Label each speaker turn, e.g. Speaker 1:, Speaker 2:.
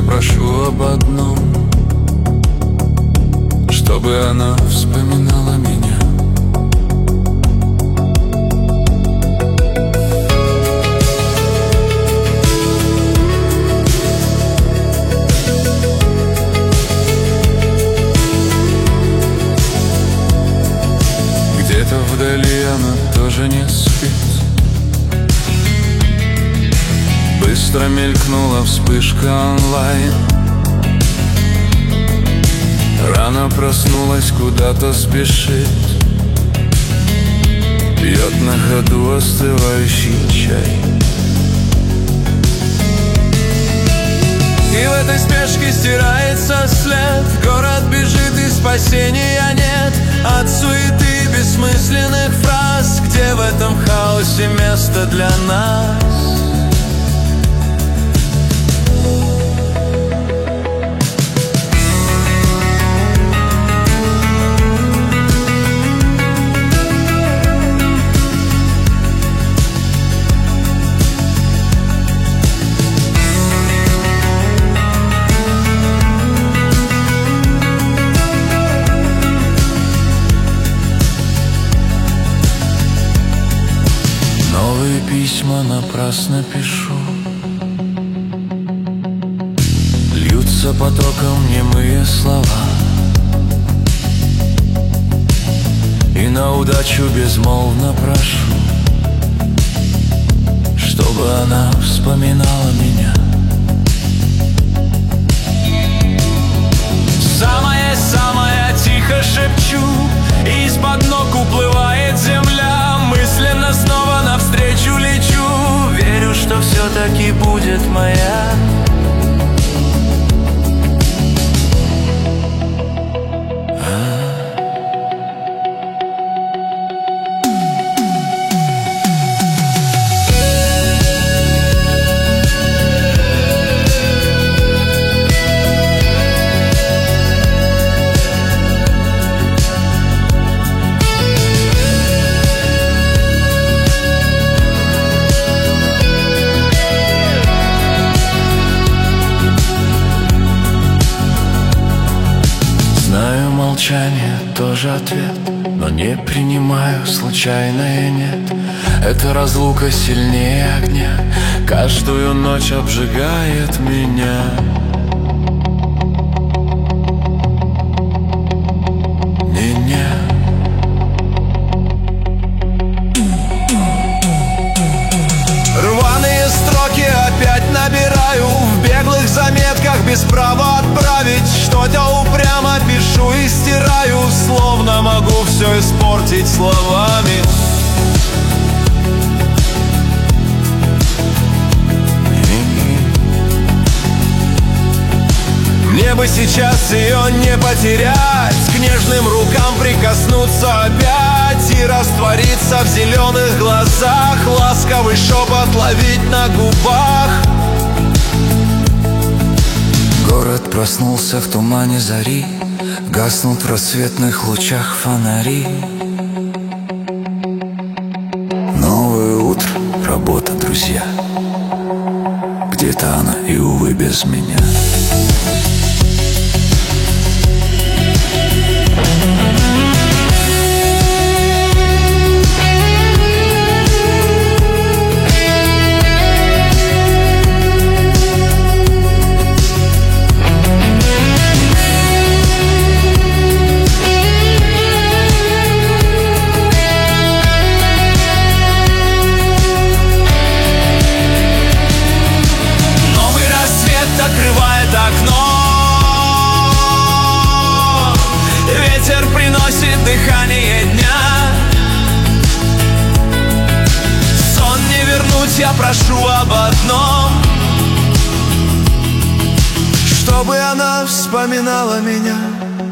Speaker 1: прошу об одном, чтобы она вспоминала меня. Где-то вдали она тоже не спит. Быстро мелькнула вспышка онлайн. Рано проснулась, куда-то спешит. Пьет на ходу остывающий чай. И в этой спешке стирается след. Город бежит и спасения нет от суеты бессмысленных фраз. Где в этом хаосе место для нас? Письма напрасно пишу. Льются потоком немые слова, и на удачу безмолвно прошу, чтобы она вспоминала меня. Самое тихо шепчу, из-под ног уплывает земля. Мысленно снова навстречу лечу. Верю, что все-таки будет моя. Молчание тоже ответ, но не принимаю, случайное нет. Эта разлука сильнее огня, каждую ночь обжигает меня. Не-не. Рваные строки опять набираю, в беглых заметках без права отправить. Что-то упрямо пишу и стираю, словно могу все испортить словами. Мне бы сейчас ее не потерять, к нежным рукам прикоснуться опять и раствориться в зеленых глазах, ласковый шепот ловить на губах. Город проснулся в тумане зари, гаснут в рассветных лучах фонари. Новое утро, работа, друзья. Где-то она и, увы, без меня. Открывает окно, ветер приносит дыхание дня. Сон не вернуть, я прошу об одном, чтобы она вспоминала меня.